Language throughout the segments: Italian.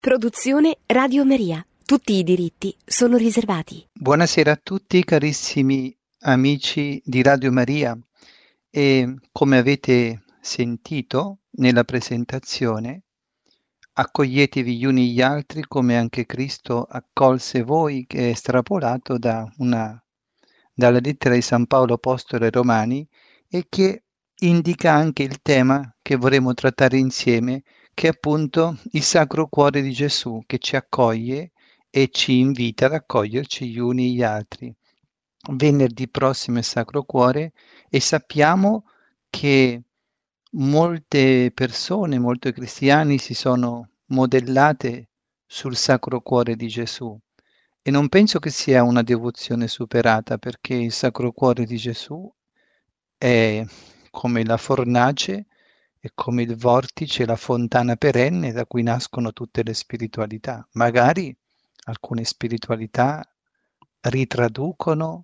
Produzione Radio Maria. Tutti i diritti sono riservati. Buonasera a tutti carissimi amici di Radio Maria e come avete sentito nella presentazione, accoglietevi gli uni gli altri come anche Cristo accolse voi, che è estrapolato dalla lettera di San Paolo Apostolo ai Romani e che indica anche il tema che vorremmo trattare insieme, che è appunto il Sacro Cuore di Gesù, che ci accoglie e ci invita ad accoglierci gli uni gli altri. Venerdì prossimo è Sacro Cuore e sappiamo che molte persone, molti cristiani si sono modellate sul Sacro Cuore di Gesù e non penso che sia una devozione superata, perché il Sacro Cuore di Gesù è come la fornace, è come il vortice, la fontana perenne da cui nascono tutte le spiritualità. Magari alcune spiritualità ritraducono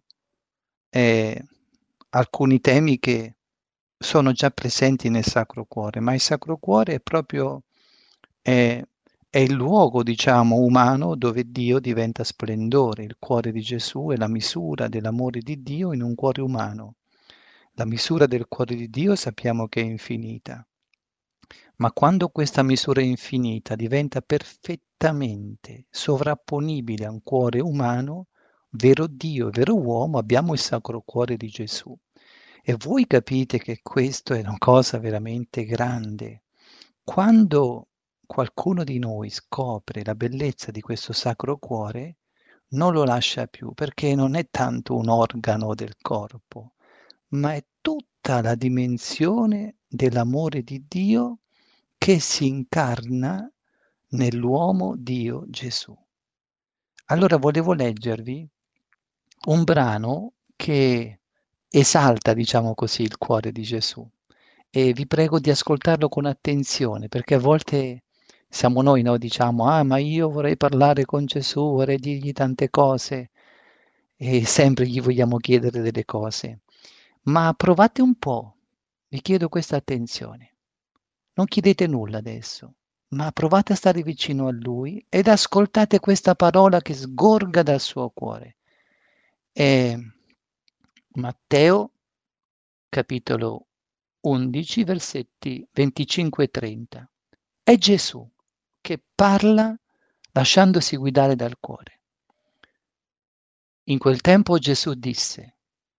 alcuni temi che sono già presenti nel Sacro Cuore, ma il Sacro Cuore è proprio è il luogo, diciamo, umano dove Dio diventa splendore. Il cuore di Gesù è la misura dell'amore di Dio in un cuore umano. La misura del cuore di Dio sappiamo che è infinita, ma quando questa misura infinita diventa perfettamente sovrapponibile a un cuore umano, vero Dio, vero uomo, abbiamo il Sacro Cuore di Gesù. E voi capite che questo è una cosa veramente grande. Quando qualcuno di noi scopre la bellezza di questo Sacro Cuore, non lo lascia più, perché non è tanto un organo del corpo, ma è tutta la dimensione dell'amore di Dio che si incarna nell'uomo Dio Gesù. Allora volevo leggervi un brano che esalta, diciamo così, il cuore di Gesù e vi prego di ascoltarlo con attenzione, perché a volte siamo noi, no? Diciamo, ah, ma io vorrei parlare con Gesù, vorrei dirgli tante cose e sempre gli vogliamo chiedere delle cose. Ma provate un po', vi chiedo questa attenzione. Non chiedete nulla adesso, ma provate a stare vicino a Lui ed ascoltate questa parola che sgorga dal suo cuore. È Matteo, capitolo 11, versetti 25 e 30. È Gesù che parla lasciandosi guidare dal cuore. In quel tempo Gesù disse: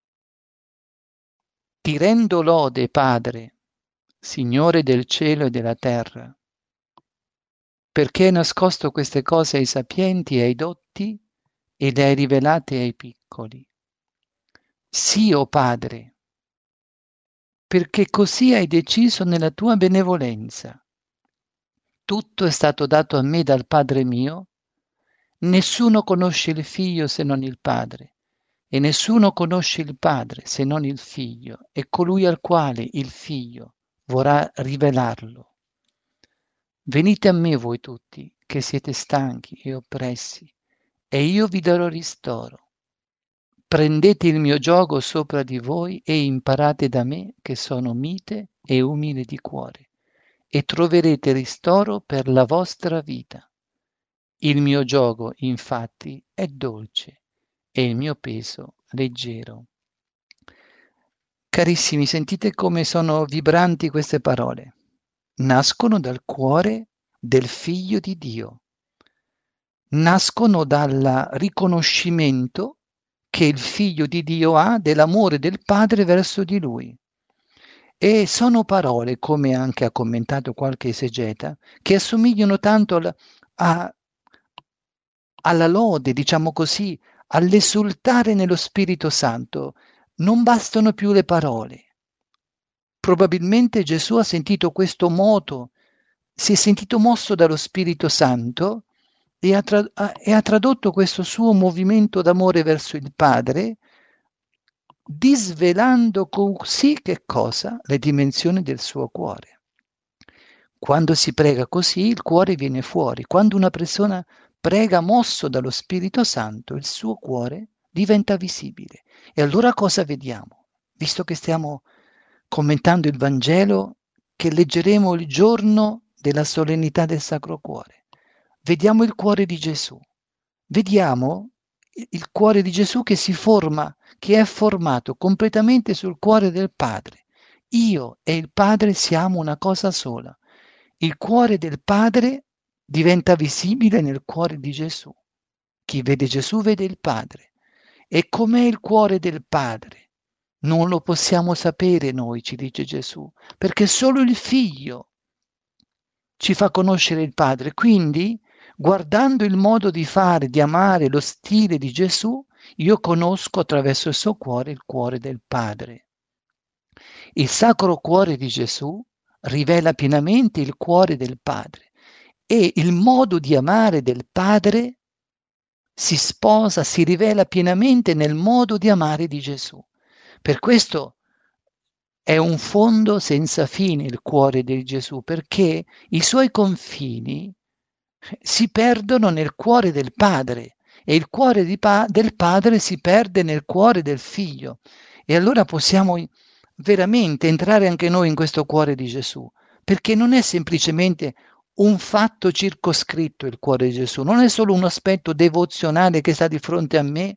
Ti rendo lode, Padre, Signore del cielo e della terra, perché hai nascosto queste cose ai sapienti e ai dotti e le hai rivelate ai piccoli. Sì, o Padre, perché così hai deciso nella tua benevolenza. Tutto è stato dato a me dal Padre mio, nessuno conosce il Figlio se non il Padre, e nessuno conosce il Padre se non il Figlio, e colui al quale il Figlio vorrà rivelarlo. Venite a me voi tutti, che siete stanchi e oppressi, e io vi darò ristoro. Prendete il mio giogo sopra di voi e imparate da me, che sono mite e umile di cuore, e troverete ristoro per la vostra vita. Il mio giogo, infatti, è dolce e il mio peso leggero. Carissimi, sentite come sono vibranti queste parole. Nascono dal cuore del Figlio di Dio. Nascono dal riconoscimento che il Figlio di Dio ha dell'amore del Padre verso di Lui. E sono parole, come anche ha commentato qualche esegeta, che assomigliano tanto alla lode, diciamo così, all'esultare nello Spirito Santo. Non bastano più le parole. Probabilmente Gesù ha sentito questo moto, si è sentito mosso dallo Spirito Santo e ha tradotto questo suo movimento d'amore verso il Padre, disvelando così che cosa? Le dimensioni del suo cuore. Quando si prega così, il cuore viene fuori. Quando una persona prega mosso dallo Spirito Santo, il suo cuore diventa visibile. E allora cosa vediamo? Visto che stiamo commentando il Vangelo che leggeremo il giorno della solennità del Sacro Cuore. vediamo il cuore di Gesù. Vediamo il cuore di Gesù che si forma, che è formato completamente sul cuore del Padre. Io e il Padre siamo una cosa sola. Il cuore del Padre diventa visibile nel cuore di Gesù. Chi vede Gesù vede il Padre. E com'è il cuore del Padre? Non lo possiamo sapere noi, ci dice Gesù, perché solo il Figlio ci fa conoscere il Padre. Quindi, guardando il modo di fare, di amare, lo stile di Gesù, io conosco attraverso il suo cuore il cuore del Padre. Il Sacro Cuore di Gesù rivela pienamente il cuore del Padre e il modo di amare del Padre si sposa, si rivela pienamente nel modo di amare di Gesù. Per questo è un fondo senza fine il cuore di Gesù, perché i suoi confini si perdono nel cuore del Padre e il cuore del Padre si perde nel cuore del Figlio. E allora possiamo veramente entrare anche noi in questo cuore di Gesù, perché non è semplicemente un fatto circoscritto il cuore di Gesù, non è solo un aspetto devozionale che sta di fronte a me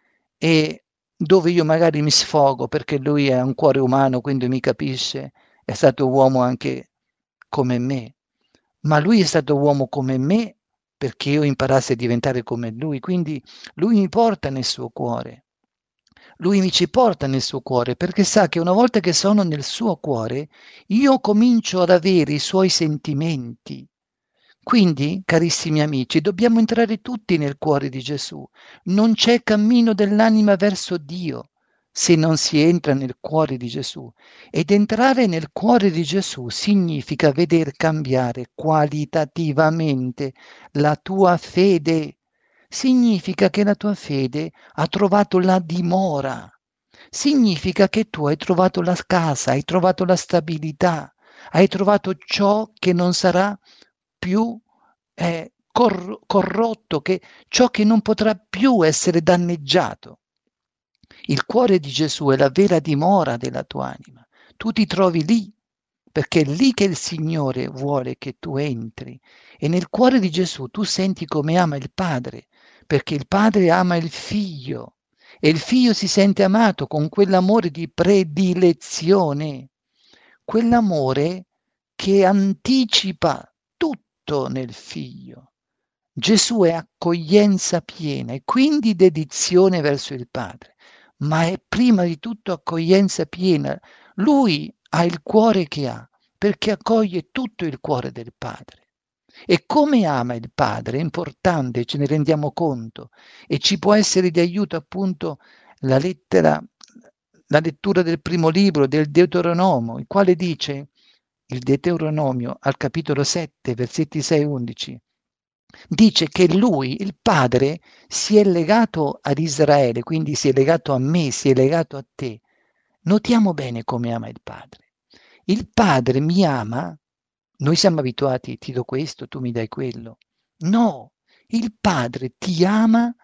e dove io magari mi sfogo perché lui è un cuore umano, quindi mi capisce, è stato uomo anche come me, ma lui è stato uomo come me perché io imparassi a diventare come lui, quindi lui mi porta nel suo cuore. Lui mi ci porta nel suo cuore perché sa che una volta che sono nel suo cuore, io comincio ad avere i suoi sentimenti. Quindi, carissimi amici, dobbiamo entrare tutti nel cuore di Gesù. Non c'è cammino dell'anima verso Dio se non si entra nel cuore di Gesù. Ed entrare nel cuore di Gesù significa veder cambiare qualitativamente la tua fede. Significa che la tua fede ha trovato la dimora. Significa che tu hai trovato la casa, hai trovato la stabilità, hai trovato ciò che non sarà più corrotto, che ciò che non potrà più essere danneggiato. Il cuore di Gesù è la vera dimora della tua anima. Tu ti trovi lì, perché è lì che il Signore vuole che tu entri. E nel cuore di Gesù tu senti come ama il Padre, perché il Padre ama il Figlio e il Figlio si sente amato con quell'amore di predilezione, quell'amore che anticipa tutto nel Figlio. Gesù è accoglienza piena e quindi dedizione verso il Padre, ma è prima di tutto accoglienza piena. Lui ha il cuore che ha, perché accoglie tutto il cuore del Padre. E come ama il Padre è importante, ce ne rendiamo conto, e ci può essere di aiuto appunto la lettura del primo libro del Deuteronomio, il quale dice, il Deuteronomio al capitolo 7, versetti 6-11, dice che lui, il Padre, si è legato ad Israele, quindi si è legato a me, si è legato a te. Notiamo bene come ama il Padre. Il Padre mi ama, noi siamo abituati, ti do questo, tu mi dai quello. No, il Padre ti ama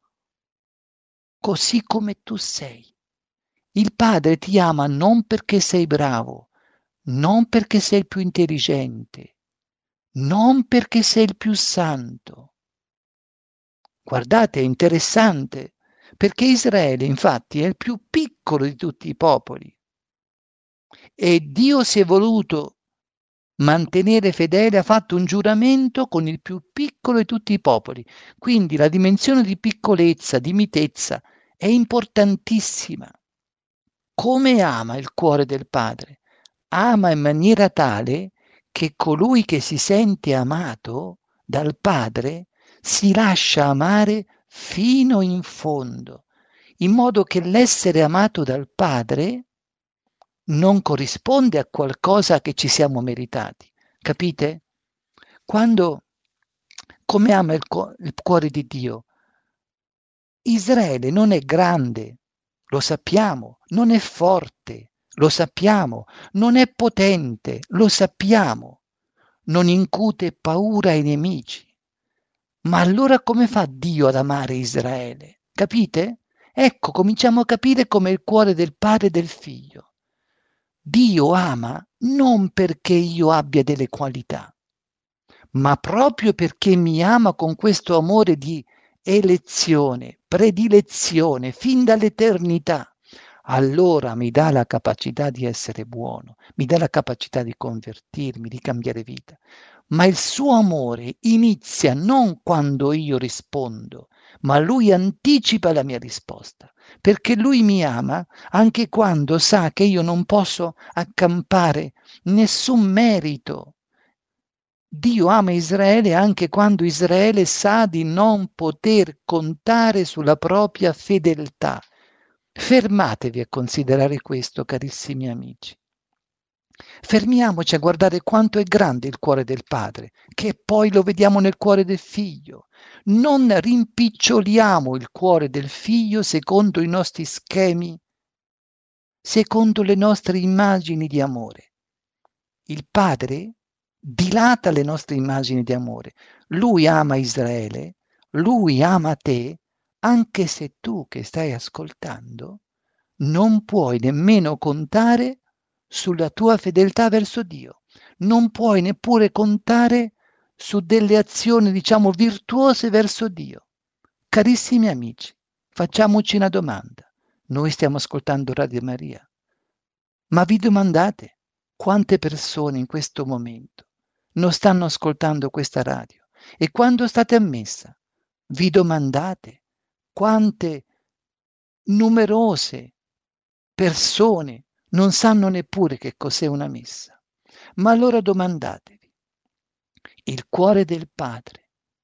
così come tu sei. Il Padre ti ama non perché sei bravo, non perché sei il più intelligente, non perché sei il più santo. Guardate, è interessante, perché Israele infatti è il più piccolo di tutti i popoli e Dio si è voluto mantenere fedele, ha fatto un giuramento con il più piccolo di tutti i popoli. Quindi la dimensione di piccolezza, di mitezza è importantissima. Come ama il cuore del Padre? Ama in maniera tale che colui che si sente amato dal Padre si lascia amare fino in fondo, in modo che l'essere amato dal Padre non corrisponde a qualcosa che ci siamo meritati. Capite? Quando, come ama il cuore di Dio? Israele non è grande, lo sappiamo, non è forte, lo sappiamo, non è potente, lo sappiamo, non incute paura ai nemici. Ma allora come fa Dio ad amare Israele? Capite? Ecco, cominciamo a capire come il cuore del padre e del figlio. Dio ama non perché io abbia delle qualità, ma proprio perché mi ama con questo amore di elezione, predilezione, fin dall'eternità, allora mi dà la capacità di essere buono, mi dà la capacità di convertirmi, di cambiare vita. Ma il suo amore inizia non quando io rispondo, ma lui anticipa la mia risposta, perché lui mi ama anche quando sa che io non posso accampare nessun merito. Dio ama Israele anche quando Israele sa di non poter contare sulla propria fedeltà. Fermatevi a considerare questo, carissimi amici. Fermiamoci a guardare quanto è grande il cuore del Padre, che poi lo vediamo nel cuore del Figlio. Non rimpiccioliamo il cuore del Figlio secondo i nostri schemi, secondo le nostre immagini di amore. Il Padre dilata le nostre immagini di amore. Lui ama Israele, lui ama te, anche se tu che stai ascoltando non puoi nemmeno contare sulla tua fedeltà verso Dio. Non puoi neppure contare su delle azioni, diciamo, virtuose verso Dio. Carissimi amici, facciamoci una domanda. Noi stiamo ascoltando Radio Maria, ma vi domandate quante persone in questo momento non stanno ascoltando questa radio? E quando state a messa, vi domandate quante numerose persone non sanno neppure che cos'è una messa? Ma allora domandatevi, il cuore del Padre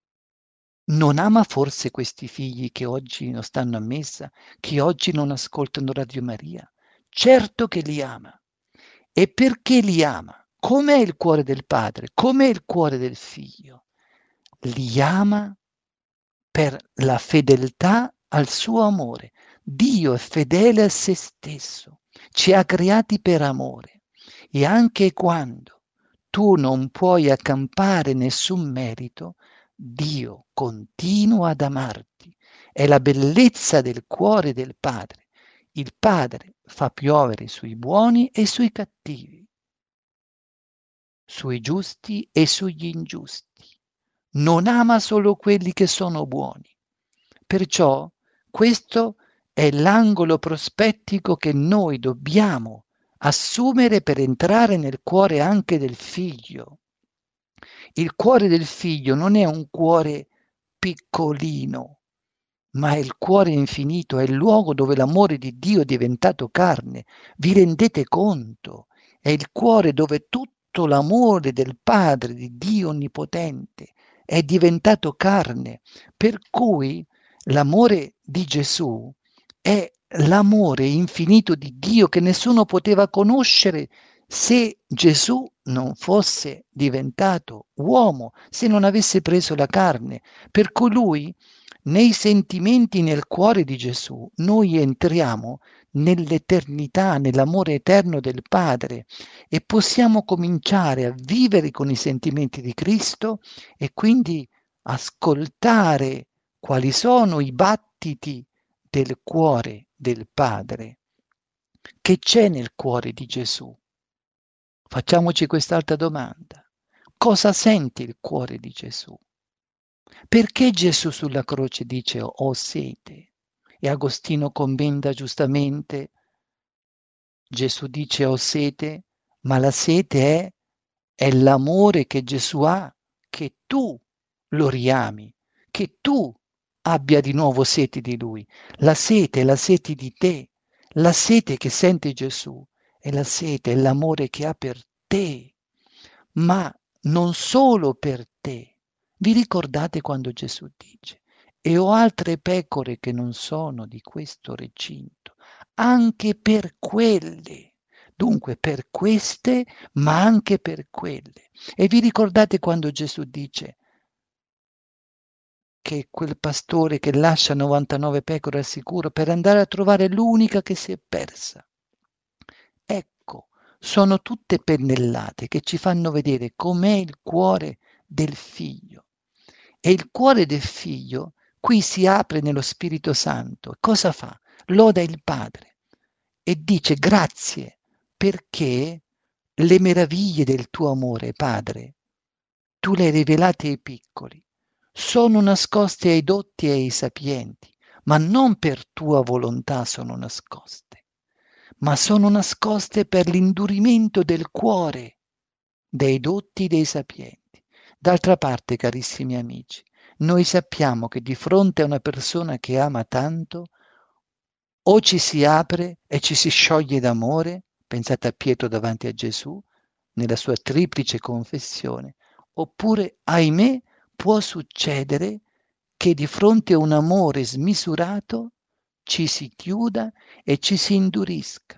non ama forse questi figli che oggi non stanno a messa, che oggi non ascoltano Radio Maria? Certo che li ama. E perché li ama? Com'è il cuore del Padre? Com'è il cuore del Figlio? Li ama per la fedeltà al suo amore. Dio è fedele a se stesso, ci ha creati per amore e anche quando tu non puoi accampare nessun merito, Dio continua ad amarti. È la bellezza del cuore del Padre. Il Padre fa piovere sui buoni e sui cattivi, sui giusti e sugli ingiusti. Non ama solo quelli che sono buoni. Perciò questo è l'angolo prospettico che noi dobbiamo assumere per entrare nel cuore anche del figlio. Il cuore del figlio non è un cuore piccolino, ma è il cuore infinito, è il luogo dove l'amore di Dio è diventato carne. Vi rendete conto? È il cuore dove tutto l'amore del Padre, di Dio Onnipotente, è diventato carne. Per cui l'amore di Gesù è l'amore infinito di Dio che nessuno poteva conoscere se Gesù non fosse diventato uomo, se non avesse preso la carne. Per cui lui, nei sentimenti, nel cuore di Gesù, noi entriamo nell'eternità, nell'amore eterno del Padre e possiamo cominciare a vivere con i sentimenti di Cristo e quindi ascoltare quali sono i battiti del cuore del Padre. Che c'è nel cuore di Gesù? Facciamoci quest'altra domanda. Cosa sente il cuore di Gesù? Perché Gesù sulla croce dice ho sete? E Agostino commenta giustamente, Gesù dice ho sete, ma la sete è l'amore che Gesù ha, che tu lo riami, che tu abbia di nuovo sete di Lui. La sete è la sete di te, la sete che sente Gesù è la sete, è l'amore che ha per te, ma non solo per te. Vi ricordate quando Gesù dice, e ho altre pecore che non sono di questo recinto, anche per quelle. Dunque per queste, ma anche per quelle. E vi ricordate quando Gesù dice che quel pastore che lascia 99 pecore al sicuro per andare a trovare l'unica che si è persa? Ecco, sono tutte pennellate che ci fanno vedere com'è il cuore del figlio. E il cuore del figlio qui si apre nello Spirito Santo. Cosa fa? Loda il Padre e dice grazie perché le meraviglie del tuo amore, Padre, tu le hai rivelate ai piccoli. Sono nascoste ai dotti e ai sapienti, ma non per tua volontà sono nascoste, ma sono nascoste per l'indurimento del cuore dei dotti dei sapienti. D'altra parte, carissimi amici, noi sappiamo che di fronte a una persona che ama tanto, o ci si apre e ci si scioglie d'amore, pensate a Pietro davanti a Gesù, nella sua triplice confessione, oppure, ahimè, può succedere che di fronte a un amore smisurato ci si chiuda e ci si indurisca.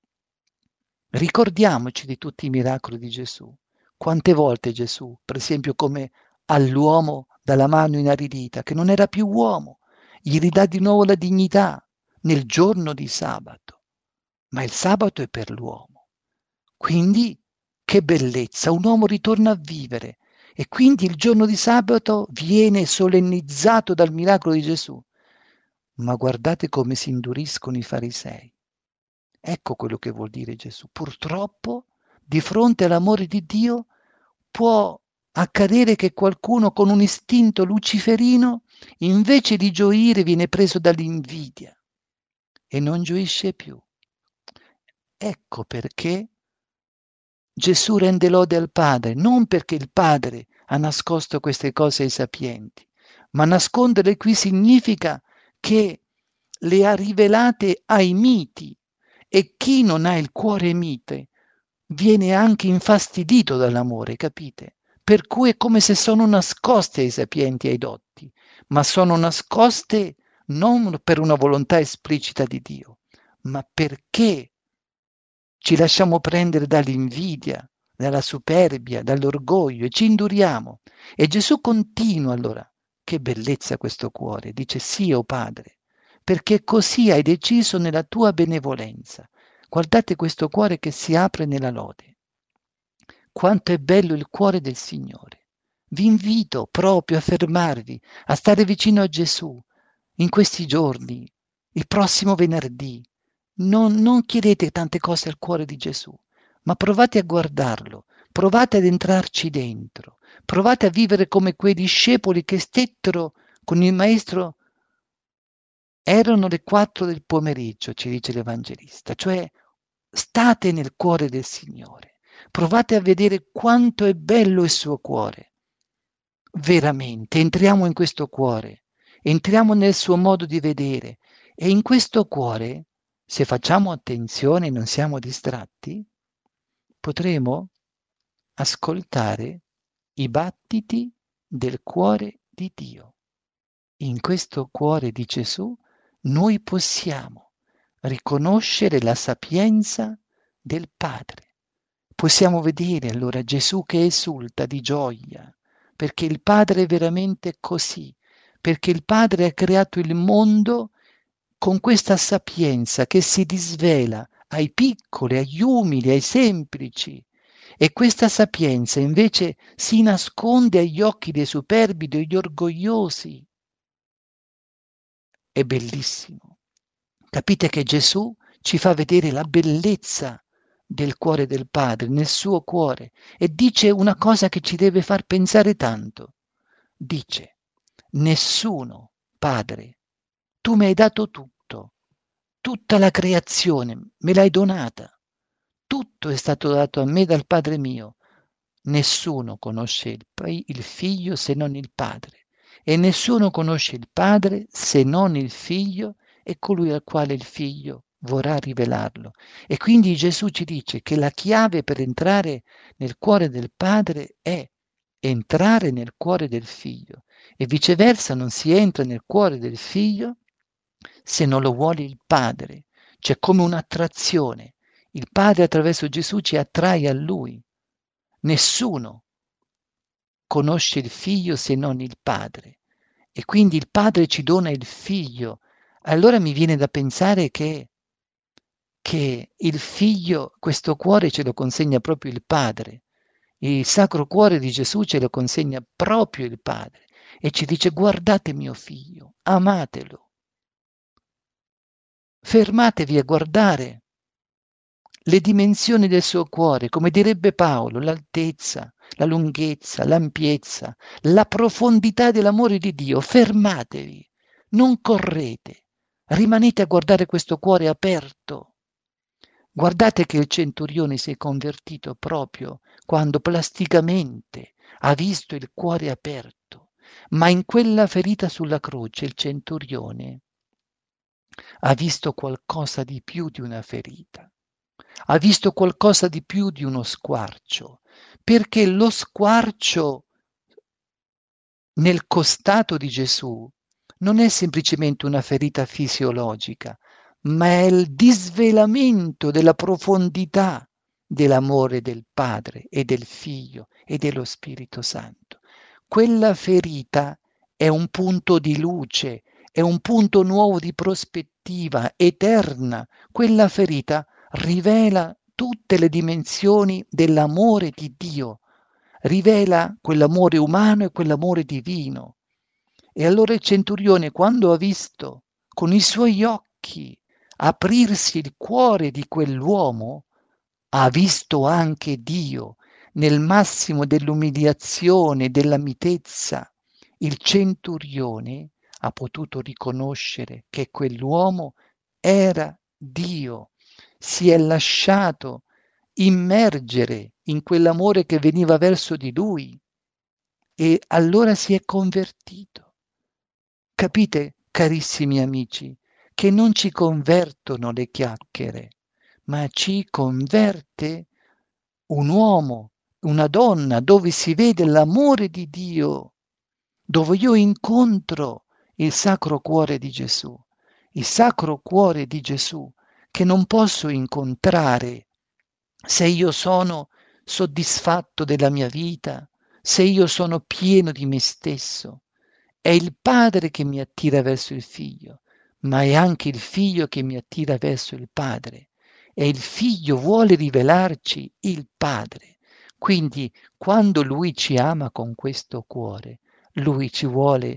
Ricordiamoci di tutti i miracoli di Gesù. Quante volte Gesù, per esempio come all'uomo dalla mano inaridita, che non era più uomo, gli ridà di nuovo la dignità nel giorno di sabato. Ma il sabato è per l'uomo. Quindi, che bellezza, un uomo ritorna a vivere e quindi il giorno di sabato viene solennizzato dal miracolo di Gesù. Ma guardate come si induriscono i farisei. Ecco quello che vuol dire Gesù. Purtroppo, di fronte all'amore di Dio, può accadere che qualcuno con un istinto luciferino, invece di gioire, viene preso dall'invidia e non gioisce più. Ecco perché Gesù rende lode al Padre, non perché il Padre ha nascosto queste cose ai sapienti, ma nasconderle qui significa che le ha rivelate ai miti. E chi non ha il cuore mite viene anche infastidito dall'amore, capite? Per cui è come se sono nascoste ai sapienti e ai dotti, ma sono nascoste non per una volontà esplicita di Dio, ma perché ci lasciamo prendere dall'invidia, dalla superbia, dall'orgoglio e ci induriamo. E Gesù continua allora. Che bellezza questo cuore, dice sì, o Padre, perché così hai deciso nella tua benevolenza. Guardate questo cuore che si apre nella lode. Quanto è bello il cuore del Signore. Vi invito proprio a fermarvi, a stare vicino a Gesù in questi giorni, il prossimo venerdì. Non chiedete tante cose al cuore di Gesù, ma provate a guardarlo, provate ad entrarci dentro, provate a vivere come quei discepoli che stettero con il Maestro. Erano le 4 del pomeriggio, ci dice l'Evangelista, cioè state nel cuore del Signore, provate a vedere quanto è bello il suo cuore. Veramente, entriamo in questo cuore, entriamo nel suo modo di vedere e in questo cuore, se facciamo attenzione e non siamo distratti, potremo ascoltare i battiti del cuore di Dio. In questo cuore di Gesù noi possiamo riconoscere la sapienza del Padre. Possiamo vedere allora Gesù che esulta di gioia, perché il Padre è veramente così, perché il Padre ha creato il mondo con questa sapienza che si disvela ai piccoli, agli umili, ai semplici. E questa sapienza invece si nasconde agli occhi dei superbi, degli orgogliosi. È bellissimo. Capite che Gesù ci fa vedere la bellezza del cuore del Padre, nel suo cuore, e dice una cosa che ci deve far pensare tanto. Dice, nessuno, Padre, tu mi hai dato tutto, tutta la creazione, me l'hai donata, tutto è stato dato a me dal Padre mio. Nessuno conosce il Figlio se non il Padre, e nessuno conosce il Padre se non il Figlio e colui al quale il Figlio vorrà rivelarlo. E quindi Gesù ci dice che la chiave per entrare nel cuore del Padre è entrare nel cuore del Figlio e viceversa non si entra nel cuore del Figlio se non lo vuole il Padre. C'è come un'attrazione. Il Padre attraverso Gesù ci attrae a Lui. Nessuno conosce il Figlio se non il Padre. E quindi il Padre ci dona il Figlio. Allora mi viene da pensare che il Figlio, questo cuore ce lo consegna proprio il Padre. Il Sacro Cuore di Gesù ce lo consegna proprio il Padre. E ci dice: guardate mio Figlio, amatelo. Fermatevi a guardare le dimensioni del suo cuore, come direbbe Paolo, l'altezza, la lunghezza, l'ampiezza, la profondità dell'amore di Dio. Fermatevi, non correte, rimanete a guardare questo cuore aperto. Guardate che il centurione si è convertito proprio quando plasticamente ha visto il cuore aperto, ma in quella ferita sulla croce il centurione ha visto qualcosa di più di una ferita, ha visto qualcosa di più di uno squarcio, perché lo squarcio nel costato di Gesù non è semplicemente una ferita fisiologica, ma è il disvelamento della profondità dell'amore del Padre e del Figlio e dello Spirito Santo. Quella ferita è un punto di luce, è un punto nuovo di prospettiva eterna. Quella ferita rivela tutte le dimensioni dell'amore di Dio, rivela quell'amore umano e quell'amore divino. E allora il centurione, quando ha visto con i suoi occhi aprirsi il cuore di quell'uomo, ha visto anche Dio nel massimo dell'umiliazione e della mitezza. Il centurione ha potuto riconoscere che quell'uomo era Dio, si è lasciato immergere in quell'amore che veniva verso di lui e allora si è convertito. Capite, carissimi amici, che non ci convertono le chiacchiere, ma ci converte un uomo, una donna, dove si vede l'amore di Dio, dove io incontro il Sacro Cuore di Gesù, il Sacro Cuore di Gesù, che non posso incontrare se io sono soddisfatto della mia vita, se io sono pieno di me stesso. È il Padre che mi attira verso il Figlio, ma è anche il Figlio che mi attira verso il Padre. E il Figlio vuole rivelarci il Padre. Quindi, quando Lui ci ama con questo cuore, Lui ci vuole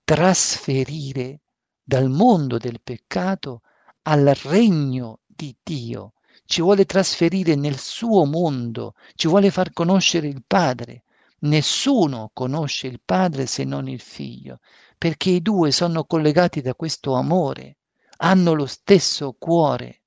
trasferire dal mondo del peccato al regno di Dio. Ci vuole trasferire nel suo mondo, ci vuole far conoscere il Padre. Nessuno conosce il Padre se non il Figlio, perché i due sono collegati da questo amore, hanno lo stesso cuore.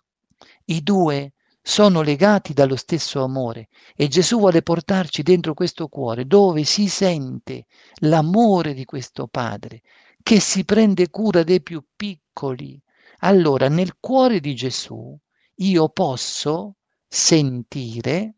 I due sono legati dallo stesso amore e Gesù vuole portarci dentro questo cuore dove si sente l'amore di questo Padre che si prende cura dei più piccoli. Allora, nel cuore di Gesù io posso sentire,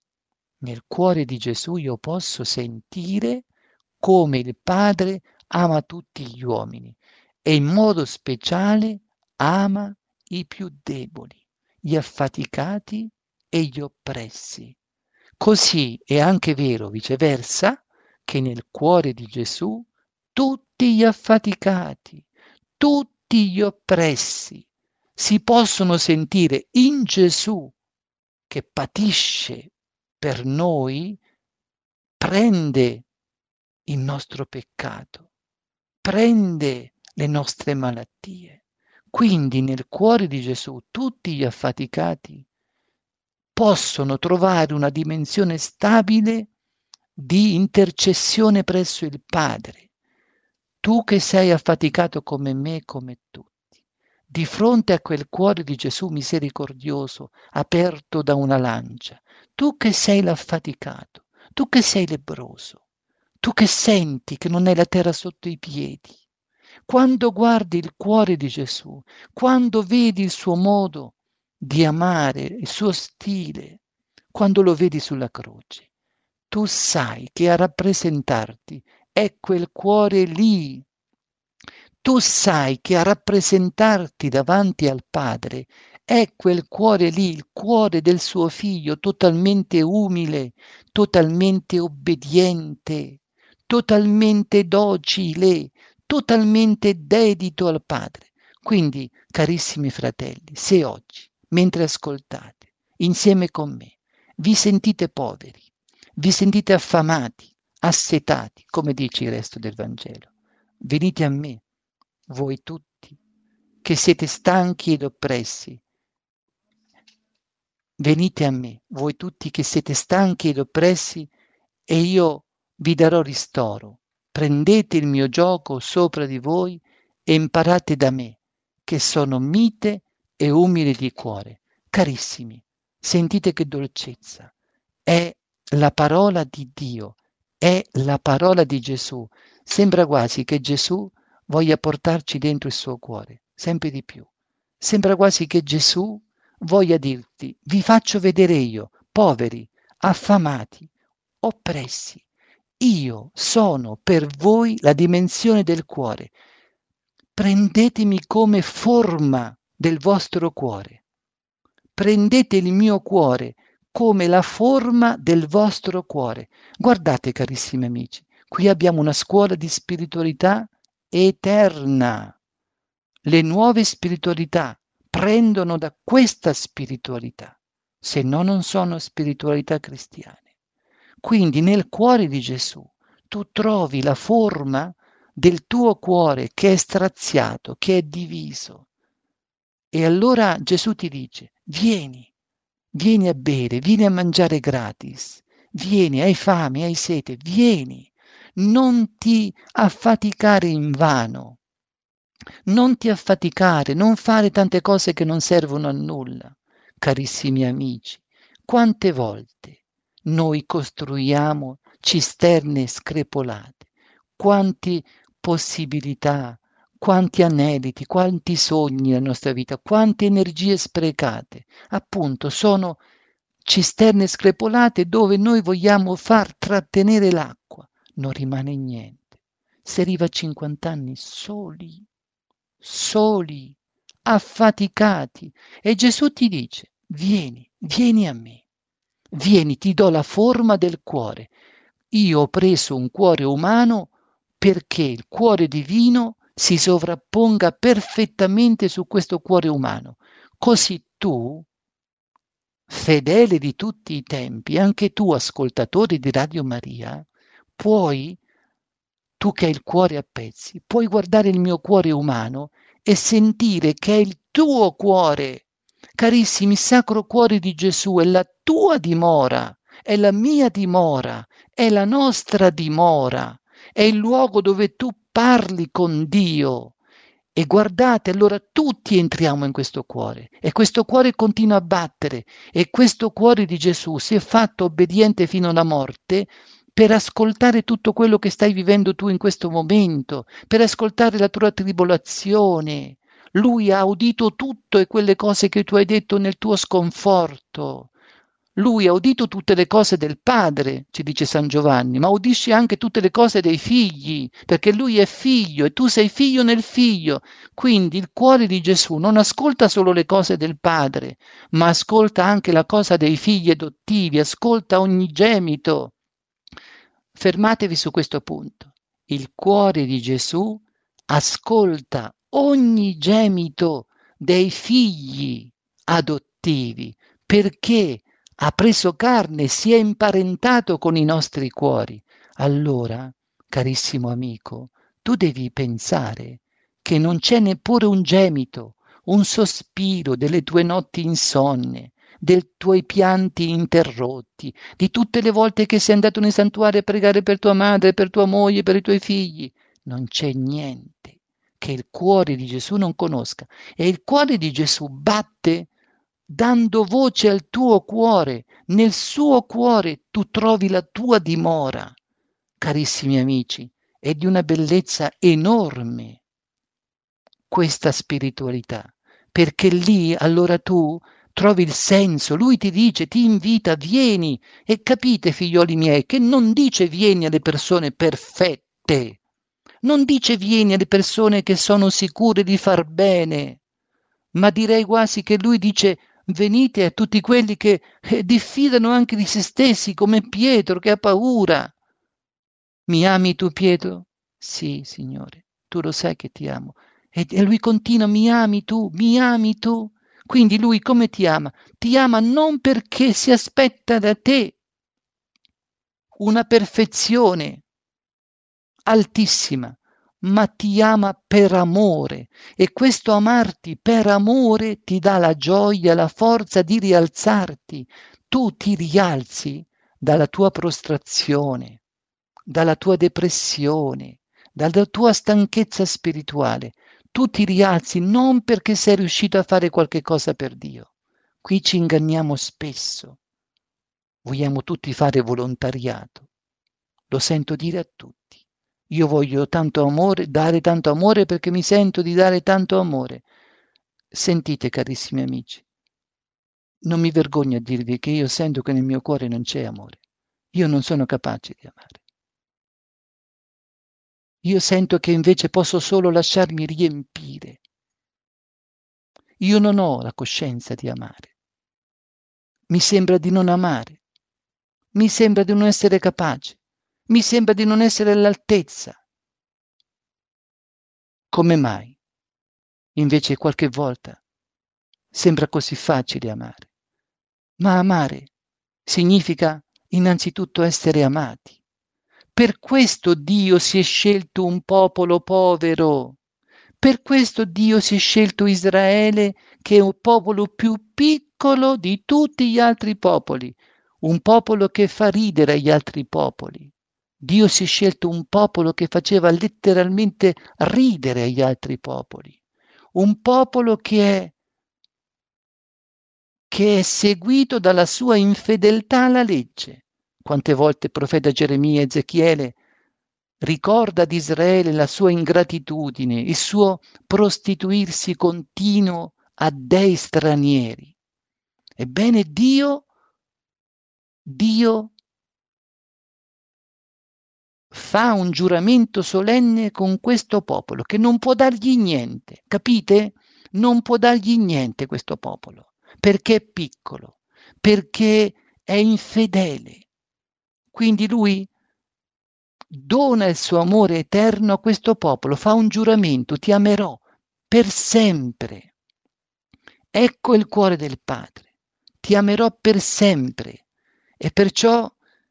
nel cuore di Gesù io posso sentire come il Padre ama tutti gli uomini e in modo speciale ama i più deboli, gli affaticati e gli oppressi. Così è anche vero, viceversa, che nel cuore di Gesù tutti gli affaticati, tutti gli oppressi si possono sentire in Gesù che patisce per noi, prende il nostro peccato, prende le nostre malattie. Quindi nel cuore di Gesù tutti gli affaticati possono trovare una dimensione stabile di intercessione presso il Padre. Tu che sei affaticato come me e come tutti, di fronte a quel cuore di Gesù misericordioso, aperto da una lancia, tu che sei l'affaticato, tu che sei lebbroso, tu che senti che non hai la terra sotto i piedi, quando guardi il cuore di Gesù, quando vedi il suo modo di amare, il suo stile, quando lo vedi sulla croce, tu sai che a rappresentarti è quel cuore lì. Tu sai che a rappresentarti davanti al Padre è quel cuore lì, il cuore del suo figlio totalmente umile, totalmente obbediente, totalmente docile, totalmente dedito al Padre. Quindi, carissimi fratelli, se oggi, mentre ascoltate, insieme con me, vi sentite poveri, vi sentite affamati, assetati, come dice il resto del Vangelo, venite a me, voi tutti che siete stanchi ed oppressi, venite a me, voi tutti che siete stanchi ed oppressi, e io vi darò ristoro. Prendete il mio giogo sopra di voi e imparate da me, che sono mite e umile di cuore. Carissimi, sentite che dolcezza. È la parola di Dio, è la parola di Gesù. Sembra quasi che Gesù voglia portarci dentro il suo cuore, sempre di più. Sembra quasi che Gesù voglia dirti, vi faccio vedere io, poveri, affamati, oppressi. Io sono per voi la dimensione del cuore. Prendetemi come forma del vostro cuore. Prendete il mio cuore come la forma del vostro cuore. Guardate, carissimi amici, qui abbiamo una scuola di spiritualità eterna. Le nuove spiritualità prendono da questa spiritualità, se no non sono spiritualità cristiane. Quindi nel cuore di Gesù tu trovi la forma del tuo cuore che è straziato, che è diviso. E allora Gesù ti dice, vieni a bere, vieni a mangiare gratis, vieni, hai fame, hai sete, vieni, non ti affaticare in vano, non ti affaticare, non fare tante cose che non servono a nulla. Carissimi amici, quante volte noi costruiamo cisterne screpolate, quante possibilità, quanti aneliti, quanti sogni nella nostra vita, quante energie sprecate, appunto sono cisterne screpolate dove noi vogliamo far trattenere l'acqua, non rimane niente. Si arriva a 50 anni soli, affaticati, e Gesù ti dice, vieni a me, vieni, ti do la forma del cuore. Io ho preso un cuore umano perché il cuore divino si sovrapponga perfettamente su questo cuore umano. Così tu, fedele di tutti i tempi, anche tu, ascoltatore di Radio Maria, puoi, tu che hai il cuore a pezzi, puoi guardare il mio cuore umano e sentire che è il tuo cuore. Carissimi, il Sacro Cuore di Gesù è la tua dimora, è la mia dimora, è la nostra dimora, è il luogo dove tu parli con Dio. E guardate, allora tutti entriamo in questo cuore e questo cuore continua a battere e questo cuore di Gesù si è fatto obbediente fino alla morte per ascoltare tutto quello che stai vivendo tu in questo momento, per ascoltare la tua tribolazione. Lui ha udito tutto e quelle cose che tu hai detto nel tuo sconforto. Lui ha udito tutte le cose del Padre, ci dice San Giovanni, ma udisce anche tutte le cose dei figli, perché lui è figlio e tu sei figlio nel figlio. Quindi il cuore di Gesù non ascolta solo le cose del Padre, ma ascolta anche la cosa dei figli adottivi, ascolta ogni gemito. Fermatevi su questo punto. Il cuore di Gesù ascolta ogni gemito dei figli adottivi, perché ha preso carne, si è imparentato con i nostri cuori. Allora, carissimo amico, tu devi pensare che non c'è neppure un gemito, un sospiro delle tue notti insonne, dei tuoi pianti interrotti, di tutte le volte che sei andato nel santuario a pregare per tua madre, per tua moglie, per i tuoi figli. Non c'è niente che il cuore di Gesù non conosca. E il cuore di Gesù batte dando voce al tuo cuore. Nel suo cuore tu trovi la tua dimora. Carissimi amici, è di una bellezza enorme questa spiritualità, perché lì allora tu trovi il senso, lui ti dice, ti invita, vieni, e capite, figlioli miei, che non dice vieni alle persone perfette, non dice vieni alle persone che sono sicure di far bene, ma direi quasi che lui dice venite a tutti quelli che diffidano anche di se stessi, come Pietro che ha paura. Mi ami tu, Pietro? Sì, Signore, tu lo sai che ti amo. E lui continua, mi ami tu, mi ami tu. Quindi lui come ti ama? Ti ama non perché si aspetta da te una perfezione altissima, ma ti ama per amore, e questo amarti per amore ti dà la gioia, la forza di rialzarti. Tu ti rialzi dalla tua prostrazione, dalla tua depressione, dalla tua stanchezza spirituale. Tu ti rialzi non perché sei riuscito a fare qualche cosa per Dio. Qui ci inganniamo spesso. Vogliamo tutti fare volontariato. Lo sento dire a tutti. Io voglio tanto amore, dare tanto amore perché mi sento di dare tanto amore. Sentite, carissimi amici, non mi vergogno a dirvi che io sento che nel mio cuore non c'è amore. Io non sono capace di amare. Io sento che invece posso solo lasciarmi riempire. Io non ho la coscienza di amare. Mi sembra di non amare. Mi sembra di non essere capace. Mi sembra di non essere all'altezza. Come mai? Invece qualche volta sembra così facile amare. Ma amare significa innanzitutto essere amati. Per questo Dio si è scelto un popolo povero. Per questo Dio si è scelto Israele, che è un popolo più piccolo di tutti gli altri popoli, un popolo che fa ridere agli altri popoli. Dio si è scelto un popolo che faceva letteralmente ridere agli altri popoli, un popolo che è seguito dalla sua infedeltà alla legge. Quante volte il profeta Geremia e Ezechiele ricorda ad Israele la sua ingratitudine, il suo prostituirsi continuo a dei stranieri. Ebbene, Dio fa un giuramento solenne con questo popolo che non può dargli niente, capite? Non può dargli niente questo popolo, perché è piccolo, perché è infedele. Quindi lui dona il suo amore eterno a questo popolo, fa un giuramento, ti amerò per sempre. Ecco il cuore del Padre, ti amerò per sempre. E perciò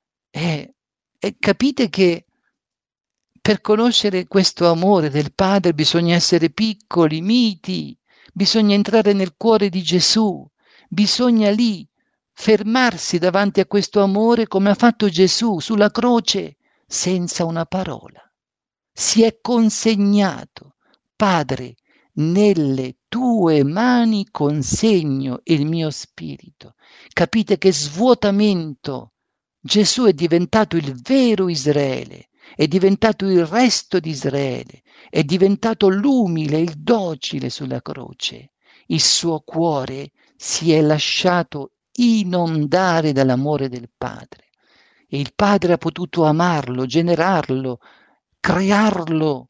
capite che per conoscere questo amore del Padre bisogna essere piccoli, miti, bisogna entrare nel cuore di Gesù, bisogna lì fermarsi davanti a questo amore come ha fatto Gesù sulla croce, senza una parola. Si è consegnato. Padre, nelle tue mani consegno il mio spirito. Capite che svuotamento. Gesù è diventato il vero Israele, è diventato il resto di Israele, è diventato l'umile, il docile sulla croce. Il suo cuore si è lasciato inondare dall'amore del Padre. E il Padre ha potuto amarlo, generarlo, crearlo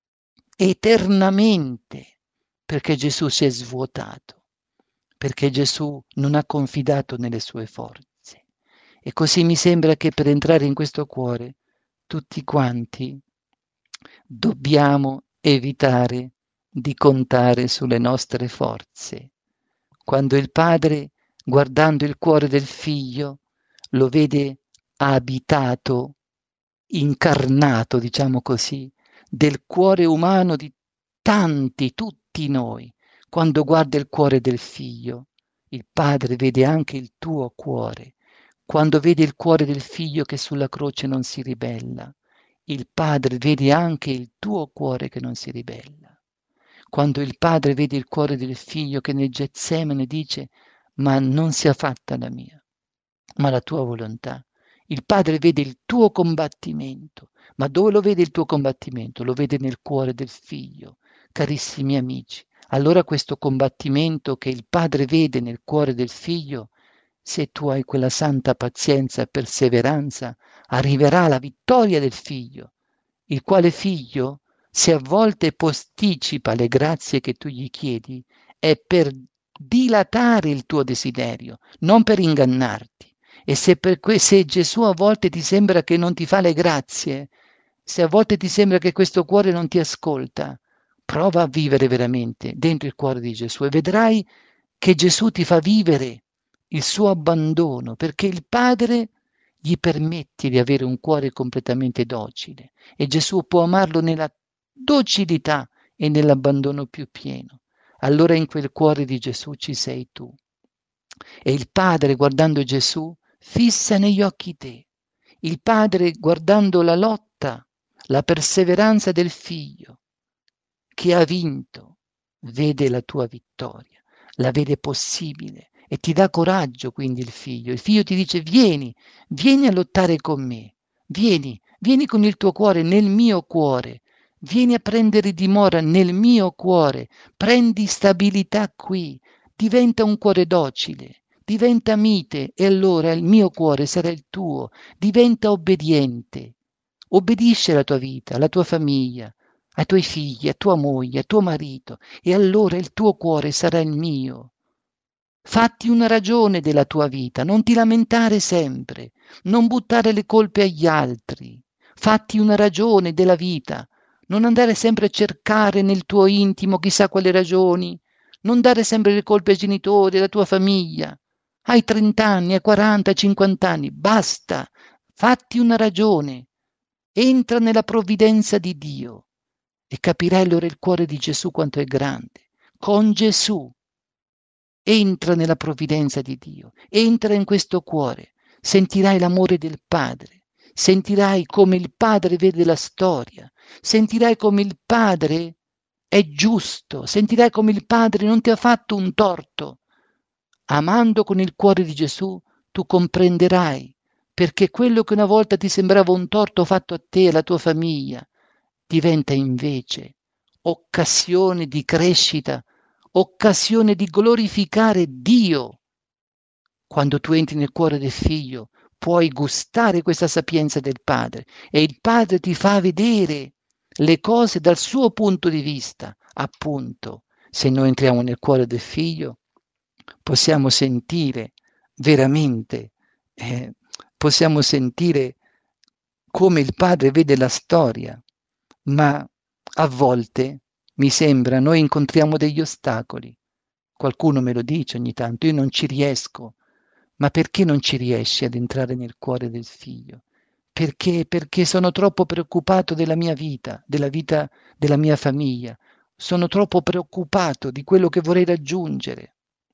eternamente, perché Gesù si è svuotato, perché Gesù non ha confidato nelle sue forze. E così mi sembra che per entrare in questo cuore, tutti quanti dobbiamo evitare di contare sulle nostre forze. Quando il Padre, guardando il cuore del Figlio, lo vede abitato, incarnato, diciamo così, del cuore umano di tanti, tutti noi. Quando guarda il cuore del Figlio, il Padre vede anche il tuo cuore. Quando vede il cuore del Figlio che sulla croce non si ribella, il Padre vede anche il tuo cuore che non si ribella. Quando il Padre vede il cuore del Figlio che nel Getsemane dice: ma non sia fatta la mia, ma la tua volontà. Il Padre vede il tuo combattimento. Ma dove lo vede il tuo combattimento? Lo vede nel cuore del Figlio. Carissimi amici, allora questo combattimento che il Padre vede nel cuore del Figlio, se tu hai quella santa pazienza e perseveranza, arriverà la vittoria del Figlio, il quale Figlio, se a volte posticipa le grazie che tu gli chiedi, è per dilatare il tuo desiderio, non per ingannarti. E se Gesù a volte ti sembra che non ti fa le grazie, se a volte ti sembra che questo cuore non ti ascolta, prova a vivere veramente dentro il cuore di Gesù e vedrai che Gesù ti fa vivere il suo abbandono, perché il Padre gli permette di avere un cuore completamente docile e Gesù può amarlo docilità e nell'abbandono più pieno. Allora in quel cuore di Gesù ci sei tu. E il Padre, guardando Gesù, fissa negli occhi te. Il Padre, guardando la lotta, la perseveranza del Figlio, che ha vinto, vede la tua vittoria, la vede possibile e ti dà coraggio quindi il Figlio. Il Figlio ti dice vieni a lottare con me, vieni con il tuo cuore nel mio cuore, vieni a prendere dimora nel mio cuore, prendi stabilità qui, diventa un cuore docile, diventa mite e allora il mio cuore sarà il tuo, diventa obbediente, obbedisce alla tua vita, alla tua famiglia, ai tuoi figli, a tua moglie, a tuo marito, e allora il tuo cuore sarà il mio. Fatti una ragione della tua vita, non ti lamentare sempre, non buttare le colpe agli altri. Fatti una ragione della vita, non andare sempre a cercare nel tuo intimo chissà quali ragioni, non dare sempre le colpe ai genitori, alla tua famiglia. Hai 30 anni, hai 40, 50 anni, basta, fatti una ragione. Entra nella provvidenza di Dio e capirai allora il cuore di Gesù quanto è grande. Con Gesù entra nella provvidenza di Dio, entra in questo cuore, sentirai l'amore del Padre, sentirai come il Padre vede la storia, sentirai come il Padre è giusto, sentirai come il Padre non ti ha fatto un torto. Amando con il cuore di Gesù, tu comprenderai perché quello che una volta ti sembrava un torto fatto a te e alla tua famiglia diventa invece occasione di crescita, occasione di glorificare Dio. Quando tu entri nel cuore del Figlio, puoi gustare questa sapienza del Padre e il Padre ti fa vedere le cose dal suo punto di vista. Appunto, se noi entriamo nel cuore del Figlio, possiamo sentire veramente, possiamo sentire come il Padre vede la storia, ma a volte mi sembra noi incontriamo degli ostacoli. Qualcuno me lo dice ogni tanto, io non ci riesco. Ma perché non ci riesci ad entrare nel cuore del Figlio? Perché? Perché sono troppo preoccupato della mia vita della mia famiglia. Sono troppo preoccupato di quello che vorrei raggiungere.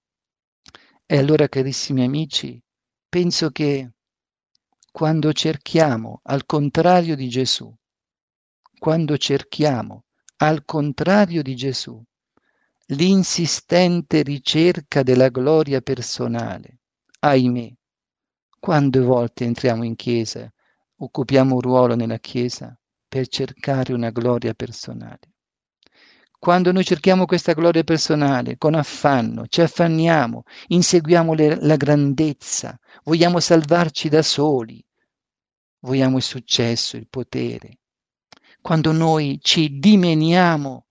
E allora, carissimi amici, penso che quando cerchiamo, al contrario di Gesù, quando cerchiamo, al contrario di Gesù, l'insistente ricerca della gloria personale, ahimè, quante volte entriamo in chiesa, occupiamo un ruolo nella chiesa per cercare una gloria personale. Quando noi cerchiamo questa gloria personale con affanno, ci affanniamo, inseguiamo la grandezza, vogliamo salvarci da soli, vogliamo il successo, il potere. Quando noi ci dimeniamo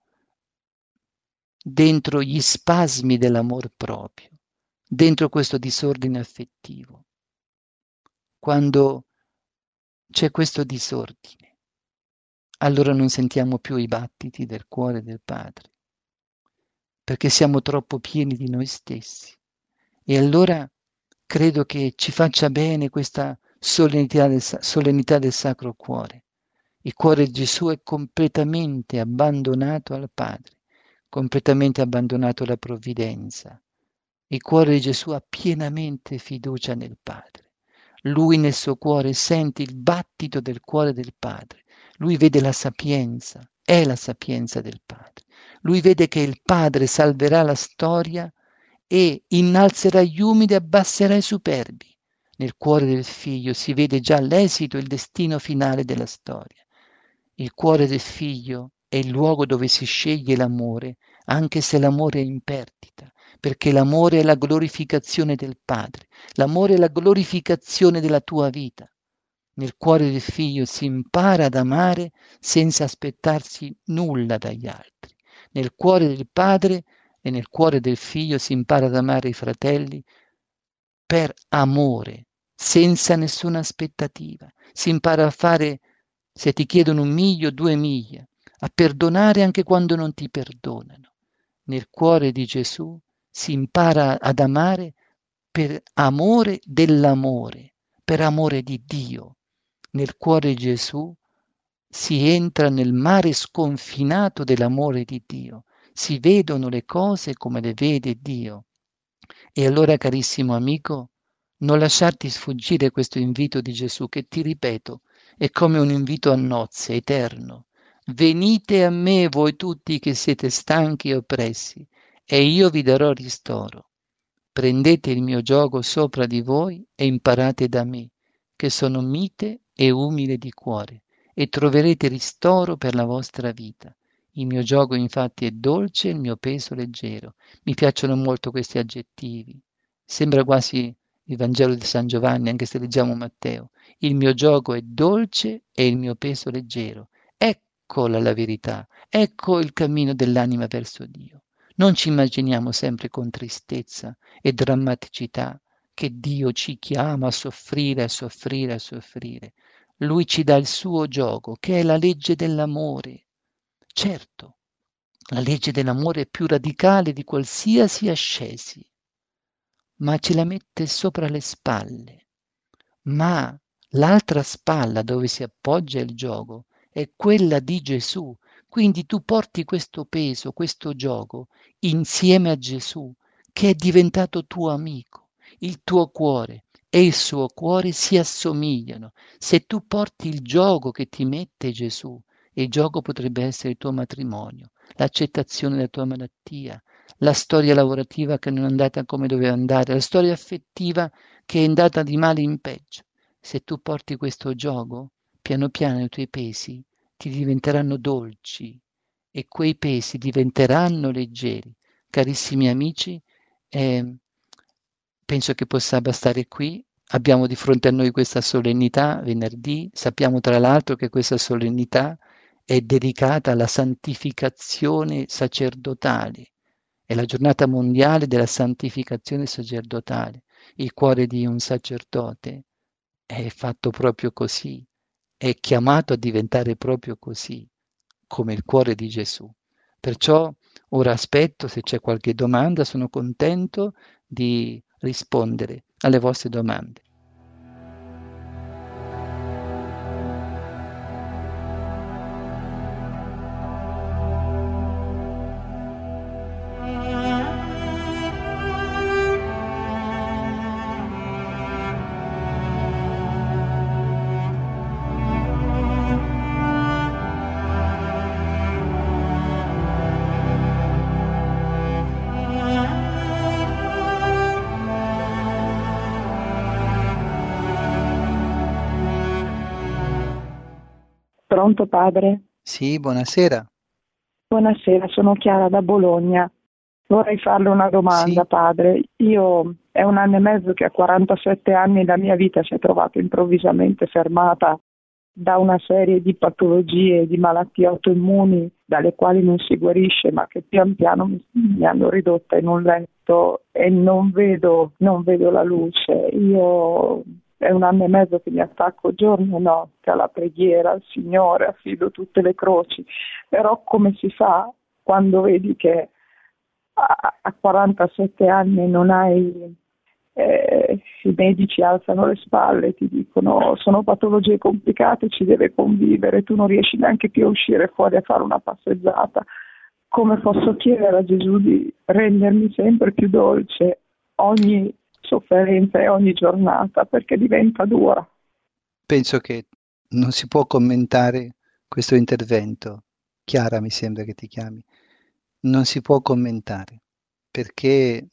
dentro gli spasmi dell'amor proprio, dentro questo disordine affettivo, quando c'è questo disordine, allora non sentiamo più i battiti del cuore del Padre, perché siamo troppo pieni di noi stessi. E allora credo che ci faccia bene questa solennità del Sacro Cuore. Il cuore di Gesù è completamente abbandonato al Padre, completamente abbandonato alla provvidenza. Il cuore di Gesù ha pienamente fiducia nel Padre. Lui nel suo cuore sente il battito del cuore del Padre. Lui vede la sapienza, è la sapienza del Padre. Lui vede che il Padre salverà la storia e innalzerà gli umili e abbasserà i superbi. Nel cuore del Figlio si vede già l'esito, il destino finale della storia. Il cuore del Figlio è il luogo dove si sceglie l'amore, anche se l'amore è in perdita, perché l'amore è la glorificazione del Padre, l'amore è la glorificazione della tua vita. Nel cuore del Figlio si impara ad amare senza aspettarsi nulla dagli altri. Nel cuore del Padre e nel cuore del Figlio si impara ad amare i fratelli per amore, senza nessuna aspettativa. Si impara a fare, se ti chiedono 1 miglio, 2 miglia, a perdonare anche quando non ti perdonano. Nel cuore di Gesù si impara ad amare per amore dell'amore, per amore di Dio. Nel cuore di Gesù si entra nel mare sconfinato dell'amore di Dio, si vedono le cose come le vede Dio. E allora, carissimo amico, non lasciarti sfuggire questo invito di Gesù, che ti ripeto, è come un invito a nozze eterno. Venite a me voi tutti che siete stanchi e oppressi, e io vi darò ristoro. Prendete il mio giogo sopra di voi e imparate da me, che sono mite e umile di cuore, e troverete ristoro per la vostra vita. Il mio giogo infatti è dolce e il mio peso leggero. Mi piacciono molto questi aggettivi. Sembra quasi il Vangelo di San Giovanni, anche se leggiamo Matteo. Il mio giogo è dolce e il mio peso leggero. Eccola la verità, ecco il cammino dell'anima verso Dio. Non ci immaginiamo sempre con tristezza e drammaticità che Dio ci chiama a soffrire, a soffrire, a soffrire. Lui ci dà il suo gioco, che è la legge dell'amore. Certo, la legge dell'amore è più radicale di qualsiasi ascesi, ma ce la mette sopra le spalle. Ma l'altra spalla dove si appoggia il gioco è quella di Gesù. Quindi tu porti questo peso, questo gioco, insieme a Gesù, che è diventato tuo amico. Il tuo cuore e il suo cuore si assomigliano. Se tu porti il gioco che ti mette Gesù, e il gioco potrebbe essere il tuo matrimonio, l'accettazione della tua malattia, la storia lavorativa che non è andata come doveva andare, la storia affettiva che è andata di male in peggio. Se tu porti questo gioco, piano piano i tuoi pesi ti diventeranno dolci e quei pesi diventeranno leggeri. Carissimi amici, penso che possa bastare qui. Abbiamo di fronte a noi questa solennità venerdì. Sappiamo tra l'altro che questa solennità è dedicata alla santificazione sacerdotale. È la giornata mondiale della santificazione sacerdotale. Il cuore di un sacerdote è fatto proprio così, è chiamato a diventare proprio così, come il cuore di Gesù. Perciò ora aspetto, se c'è qualche domanda, sono contento di rispondere alle vostre domande. Pronto padre? Sì, buonasera. Buonasera, sono Chiara da Bologna. Vorrei farle una domanda, Sì, padre. Io è 1 anno e mezzo che a 47 anni la mia vita si è trovata improvvisamente fermata da una serie di patologie e di malattie autoimmuni dalle quali non si guarisce, ma che pian piano mi hanno ridotta in un letto e non vedo la luce. Io è 1 anno e mezzo che mi attacco giorno e notte alla preghiera, al Signore, affido tutte le croci, però come si fa quando vedi che a 47 anni non hai, i medici alzano le spalle e ti dicono sono patologie complicate, ci deve convivere, tu non riesci neanche più a uscire fuori a fare una passeggiata. Come posso chiedere a Gesù di rendermi sempre più dolce ogni sofferenza e ogni giornata, perché diventa dura? penso che non si può commentare questo intervento. Chiara, mi sembra che ti chiami. Non si può commentare perché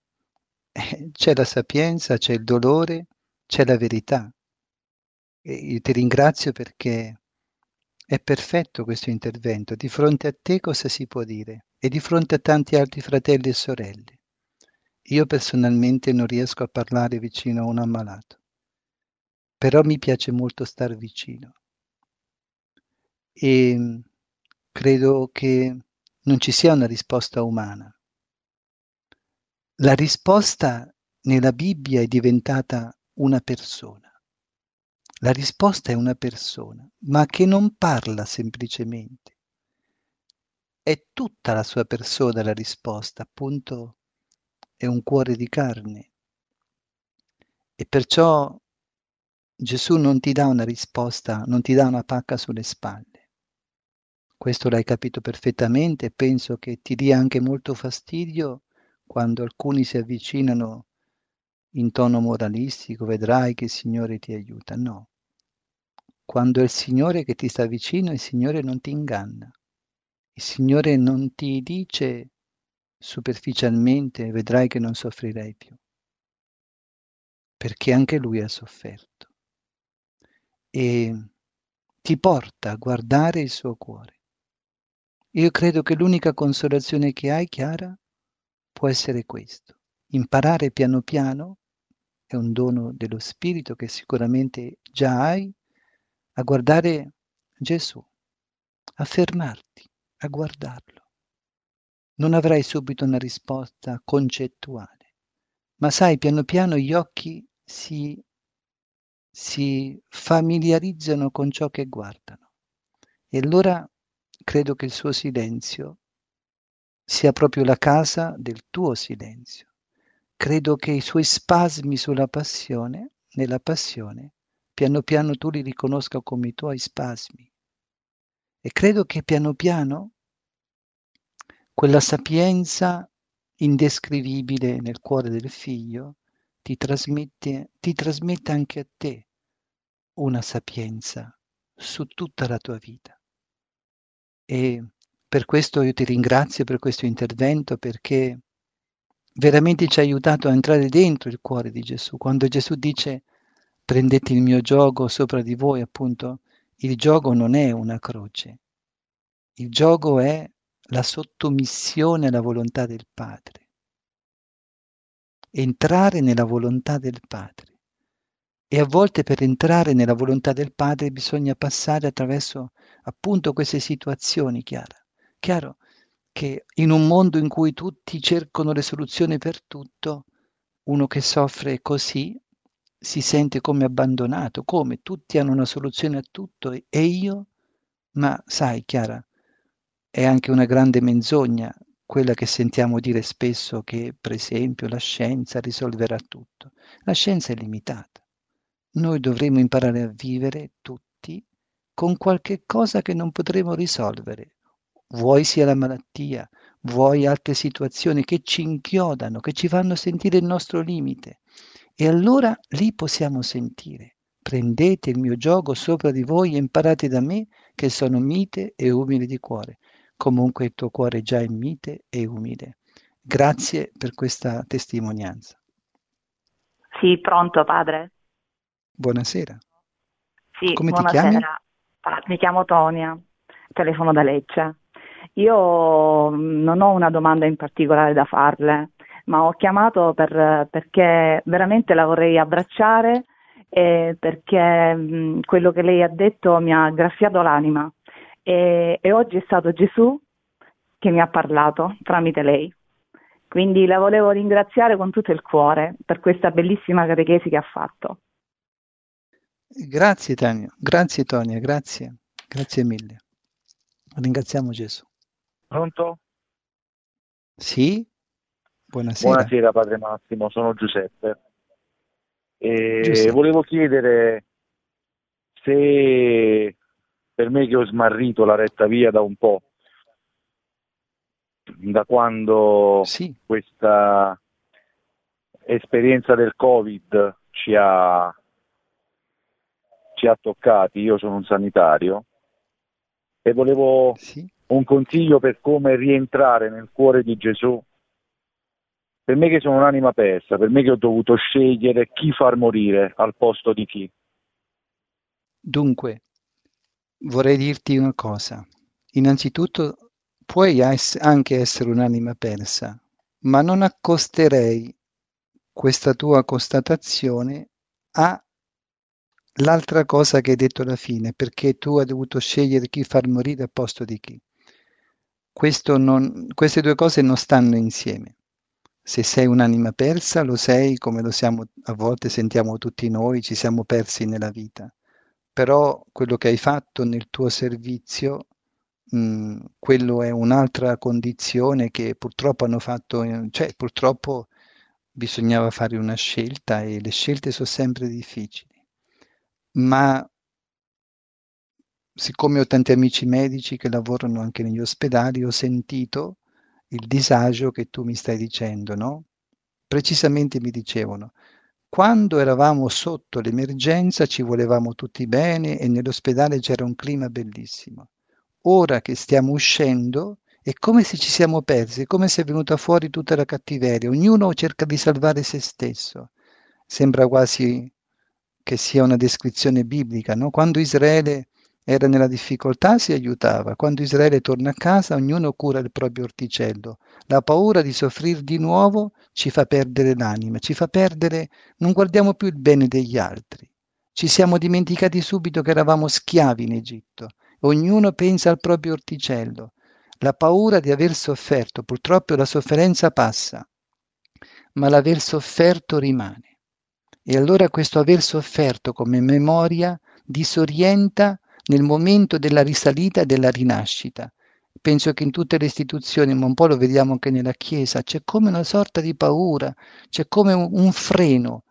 c'è la sapienza, c'è il dolore, c'è la verità. E io ti ringrazio perché è perfetto questo intervento. Di fronte a te cosa si può dire? E di fronte a tanti altri fratelli e sorelle. Io personalmente non riesco a parlare vicino a un ammalato, però mi piace molto star vicino. E credo che non ci sia una risposta umana. La risposta nella Bibbia è diventata una persona. La risposta è una persona, ma che non parla semplicemente. È tutta la sua persona la risposta, appunto è un cuore di carne. E perciò Gesù non ti dà una risposta, non ti dà una pacca sulle spalle. Questo l'hai capito perfettamente e penso che ti dia anche molto fastidio quando alcuni si avvicinano in tono moralistico, vedrai che il Signore ti aiuta. No, quando è il Signore che ti sta vicino, il Signore non ti inganna. Il Signore non ti dice superficialmente, vedrai che non soffrirai più, perché anche Lui ha sofferto. E ti porta a guardare il suo cuore. Io credo che l'unica consolazione che hai, Chiara, può essere questo. Imparare piano piano, è un dono dello Spirito che sicuramente già hai, a guardare Gesù, a fermarti, a guardarlo. Non avrai subito una risposta concettuale, ma sai, piano piano gli occhi si familiarizzano con ciò che guardano. E allora credo che il suo silenzio sia proprio la casa del tuo silenzio. Credo che i suoi spasmi sulla passione, nella passione, piano piano tu li riconosca come i tuoi spasmi. E credo che piano piano quella sapienza indescrivibile nel cuore del figlio ti trasmette anche a te una sapienza su tutta la tua vita. E per questo io ti ringrazio per questo intervento, perché veramente ci ha aiutato a entrare dentro il cuore di Gesù. Quando Gesù dice prendete il mio giogo sopra di voi, appunto, il giogo non è una croce, il giogo è la sottomissione alla volontà del Padre. Entrare nella volontà del Padre. E a volte per entrare nella volontà del Padre bisogna passare attraverso appunto queste situazioni, Chiaro che in un mondo in cui tutti cercano le soluzioni per tutto, uno che soffre così si sente come abbandonato, come tutti hanno una soluzione a tutto e io? Ma sai, Chiara, è anche una grande menzogna quella che sentiamo dire spesso che, per esempio, la scienza risolverà tutto. La scienza è limitata. Noi dovremo imparare a vivere tutti con qualche cosa che non potremo risolvere, vuoi sia la malattia, vuoi altre situazioni che ci inchiodano, che ci fanno sentire il nostro limite. E allora lì possiamo sentire: prendete il mio giogo sopra di voi e imparate da me che sono mite e umile di cuore. Comunque il tuo cuore già è mite e umile. Grazie per questa testimonianza. Sì, pronto padre? Buonasera. Sì, Come ti chiami? buonasera. Mi chiamo Tonia, telefono da Lecce. Io non ho una domanda in particolare da farle, ma ho chiamato perché veramente la vorrei abbracciare e perché quello che lei ha detto mi ha graffiato l'anima e oggi è stato Gesù che mi ha parlato tramite lei. Quindi la volevo ringraziare con tutto il cuore per questa bellissima catechesi che ha fatto. Grazie Tonia, grazie mille. Ringraziamo Gesù. Pronto? Sì? Buonasera. Buonasera padre Massimo, sono Giuseppe. Giuseppe. Volevo chiedere se per me che ho smarrito la retta via da un po', da quando Sì. questa esperienza del Covid ci ha toccati, io sono un sanitario e volevo un consiglio per come rientrare nel cuore di Gesù. Per me che sono un'anima persa, per me che ho dovuto scegliere chi far morire al posto di chi. Dunque, vorrei dirti una cosa. Innanzitutto, puoi anche essere un'anima persa, ma non accosterei questa tua constatazione all'altra cosa che hai detto alla fine, perché tu hai dovuto scegliere chi far morire al posto di chi. Queste due cose non stanno insieme. Se sei un'anima persa, lo sei come lo siamo, a volte sentiamo tutti noi, ci siamo persi nella vita. Però quello che hai fatto nel tuo servizio, quello è un'altra condizione che purtroppo hanno fatto, cioè purtroppo bisognava fare una scelta e le scelte sono sempre difficili. Ma siccome ho tanti amici medici che lavorano anche negli ospedali, ho sentito il disagio che tu mi stai dicendo, no? Precisamente mi dicevano, quando eravamo sotto l'emergenza ci volevamo tutti bene e nell'ospedale c'era un clima bellissimo. Ora che stiamo uscendo è come se ci siamo persi, è come se è venuta fuori tutta la cattiveria, ognuno cerca di salvare se stesso. Sembra quasi che sia una descrizione biblica, no? Quando Israele era nella difficoltà si aiutava, quando Israele torna a casa ognuno cura il proprio orticello. La paura di soffrire di nuovo ci fa perdere l'anima, ci fa perdere, non guardiamo più il bene degli altri. Ci siamo dimenticati subito che eravamo schiavi in Egitto. Ognuno pensa al proprio orticello. La paura di aver sofferto, purtroppo la sofferenza passa, ma l'aver sofferto rimane. E allora questo aver sofferto come memoria disorienta nel momento della risalita e della rinascita. Penso che in tutte le istituzioni, ma un po' lo vediamo anche nella Chiesa, c'è come una sorta di paura, c'è come un freno.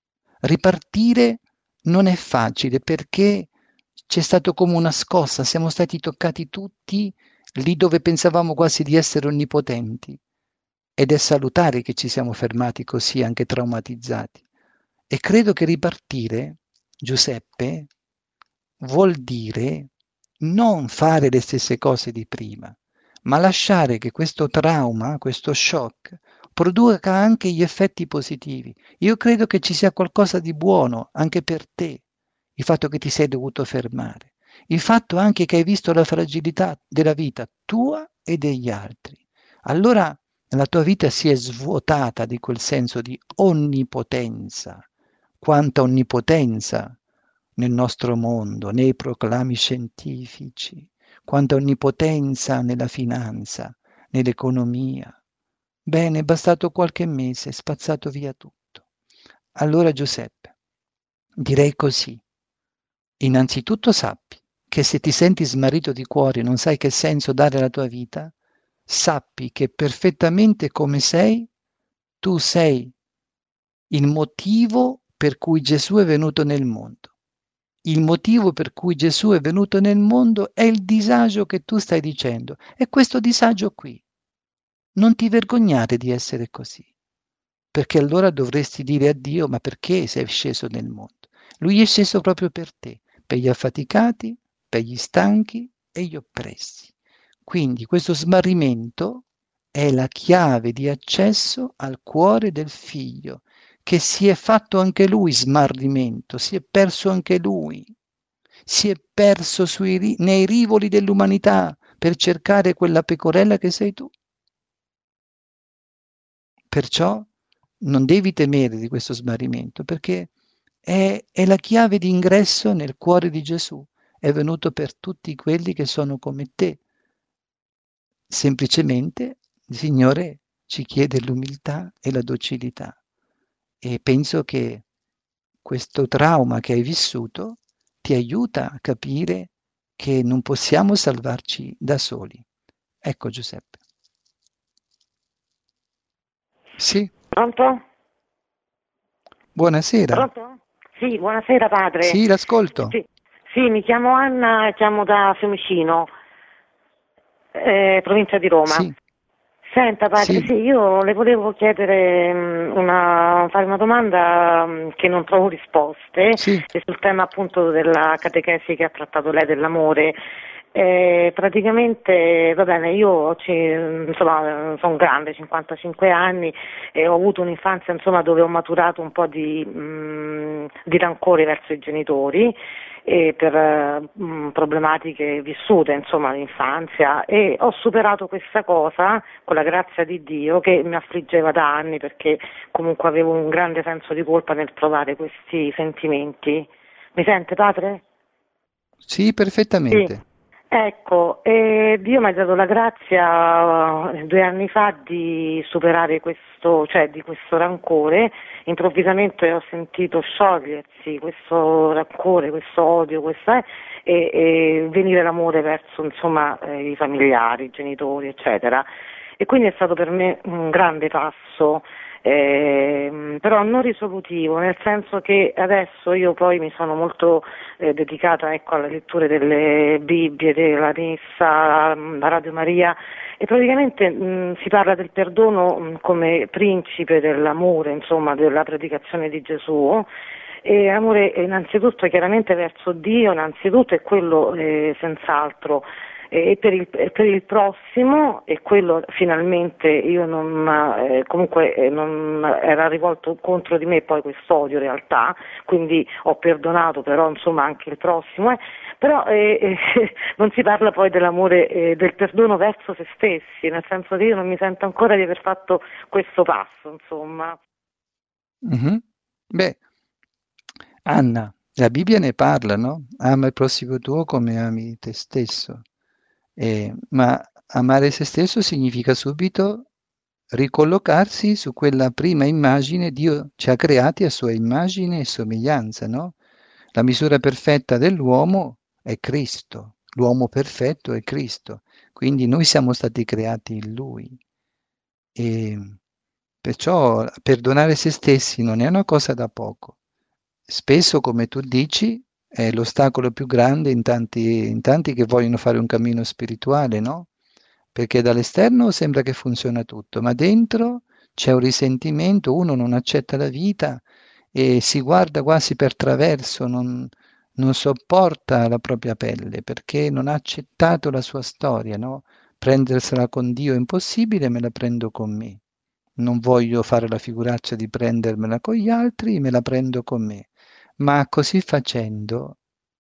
Ripartire non è facile perché c'è stato come una scossa, siamo stati toccati tutti lì dove pensavamo quasi di essere onnipotenti. Ed è salutare che ci siamo fermati così, anche traumatizzati. E credo che ripartire, Giuseppe, vuol dire non fare le stesse cose di prima, ma lasciare che questo trauma, questo shock, produca anche gli effetti positivi. Io credo che ci sia qualcosa di buono anche per te, il fatto che ti sei dovuto fermare, il fatto anche che hai visto la fragilità della vita tua e degli altri. Allora la tua vita si è svuotata di quel senso di onnipotenza. Quanta onnipotenza nel nostro mondo, nei proclami scientifici, quanta onnipotenza nella finanza, nell'economia. Bene, è bastato qualche mese, è spazzato via tutto. Allora Giuseppe, direi così. Innanzitutto sappi che se ti senti smarrito di cuore e non sai che senso dare alla tua vita, sappi che perfettamente come sei, tu sei il motivo per cui Gesù è venuto nel mondo. Il motivo per cui Gesù è venuto nel mondo è il disagio che tu stai dicendo. È questo disagio qui. Non ti vergognare di essere così, perché allora dovresti dire a Dio, ma perché sei sceso nel mondo? Lui è sceso proprio per te, per gli affaticati, per gli stanchi e gli oppressi. Quindi questo smarrimento è la chiave di accesso al cuore del figlio, che si è fatto anche lui smarrimento, si è perso anche lui, si è perso nei rivoli dell'umanità per cercare quella pecorella che sei tu. Perciò non devi temere di questo smarrimento, perché è la chiave di ingresso nel cuore di Gesù. È venuto per tutti quelli che sono come te. Semplicemente il Signore ci chiede l'umiltà e la docilità. E penso che questo trauma che hai vissuto ti aiuta a capire che non possiamo salvarci da soli. Ecco Giuseppe. Sì. Pronto? Buonasera. Pronto? Sì, buonasera padre. Sì, l'ascolto. Sì, mi chiamo Anna, chiamo da Fiumicino, provincia di Roma. Sì. Senta padre, sì, io le volevo chiedere fare una domanda che non trovo risposte, sul tema appunto della catechesi che ha trattato lei dell'amore. Praticamente, va bene, io insomma, sono grande, 55 anni, e ho avuto un'infanzia insomma, dove ho maturato un po' di rancore verso i genitori per problematiche vissute insomma l'infanzia, e ho superato questa cosa con la grazia di Dio, che mi affliggeva da anni perché comunque avevo un grande senso di colpa nel provare questi sentimenti. Mi sente padre? Sì, perfettamente. Sì. Ecco, Dio mi ha dato la grazia 2 anni fa di superare questo rancore. Improvvisamente ho sentito sciogliersi questo rancore, questo odio, e venire l'amore verso insomma i familiari, i genitori, eccetera. e quindi è stato per me un grande passo, però non risolutivo, nel senso che adesso io poi mi sono molto dedicata, ecco, alla lettura delle Bibbie, della Messa, la Radio Maria, e praticamente si parla del perdono come principe dell'amore, insomma, della predicazione di Gesù. E amore innanzitutto chiaramente verso Dio, innanzitutto è quello senz'altro, e per il prossimo, e quello finalmente io non comunque non era rivolto contro di me poi quest'odio in realtà, quindi ho perdonato però insomma anche il prossimo, però non si parla poi dell'amore, del perdono verso se stessi, nel senso che io non mi sento ancora di aver fatto questo passo, insomma. Mm-hmm. Beh, Anna, la Bibbia ne parla, no? Ama il prossimo tuo come ami te stesso. Ma amare se stesso significa subito ricollocarsi su quella prima immagine. Dio ci ha creati a sua immagine e somiglianza, no? La misura perfetta dell'uomo è Cristo, l'uomo perfetto è Cristo, quindi noi siamo stati creati in Lui. E perciò perdonare se stessi non è una cosa da poco. Spesso, come tu dici, è l'ostacolo più grande in tanti che vogliono fare un cammino spirituale, no? Perché dall'esterno sembra che funziona tutto, ma dentro c'è un risentimento, uno non accetta la vita e si guarda quasi per traverso, non sopporta la propria pelle perché non ha accettato la sua storia, no? Prendersela con Dio è impossibile, me la prendo con me. Non voglio fare la figuraccia di prendermela con gli altri, me la prendo con me. Ma così facendo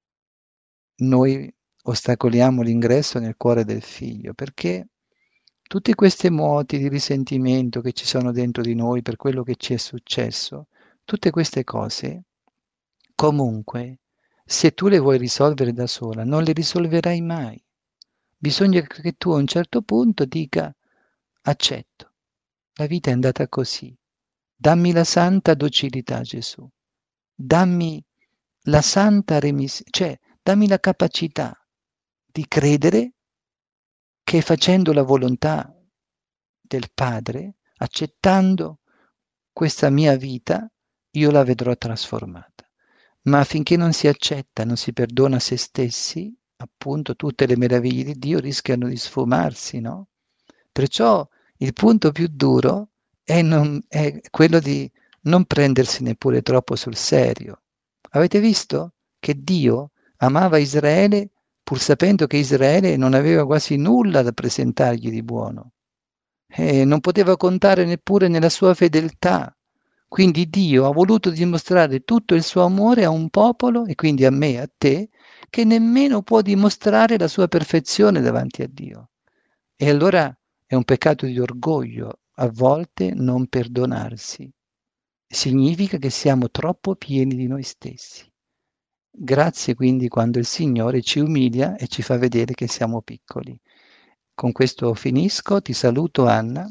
noi ostacoliamo l'ingresso nel cuore del figlio, perché tutti questi moti di risentimento che ci sono dentro di noi per quello che ci è successo, tutte queste cose, comunque, se tu le vuoi risolvere da sola, non le risolverai mai. Bisogna che tu a un certo punto dica: accetto, la vita è andata così, dammi la santa docilità, Gesù, dammi la santa remissione, cioè dammi la capacità di credere che facendo la volontà del Padre, accettando questa mia vita, io la vedrò trasformata. Ma finché non si accetta, non si perdona se stessi, appunto tutte le meraviglie di Dio rischiano di sfumarsi, no? Perciò il punto più duro è quello di non prendersi neppure troppo sul serio. Avete visto che Dio amava Israele pur sapendo che Israele non aveva quasi nulla da presentargli di buono e non poteva contare neppure nella sua fedeltà. Quindi Dio ha voluto dimostrare tutto il suo amore a un popolo, e quindi a me, a te, che nemmeno può dimostrare la sua perfezione davanti a Dio. E allora è un peccato di orgoglio a volte non perdonarsi. Significa che siamo troppo pieni di noi stessi. Grazie quindi quando il Signore ci umilia e ci fa vedere che siamo piccoli. Con questo finisco, ti saluto Anna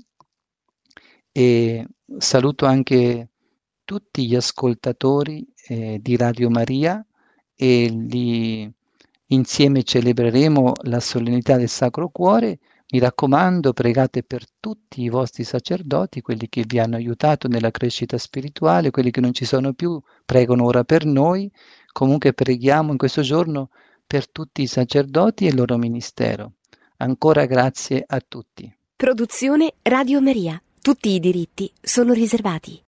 e saluto anche tutti gli ascoltatori di Radio Maria e insieme celebreremo la solennità del Sacro Cuore. Mi raccomando, pregate per tutti i vostri sacerdoti, quelli che vi hanno aiutato nella crescita spirituale, quelli che non ci sono più, pregano ora per noi. Comunque preghiamo in questo giorno per tutti i sacerdoti e il loro ministero. Ancora grazie a tutti. Produzione Radio Maria. Tutti i diritti sono riservati.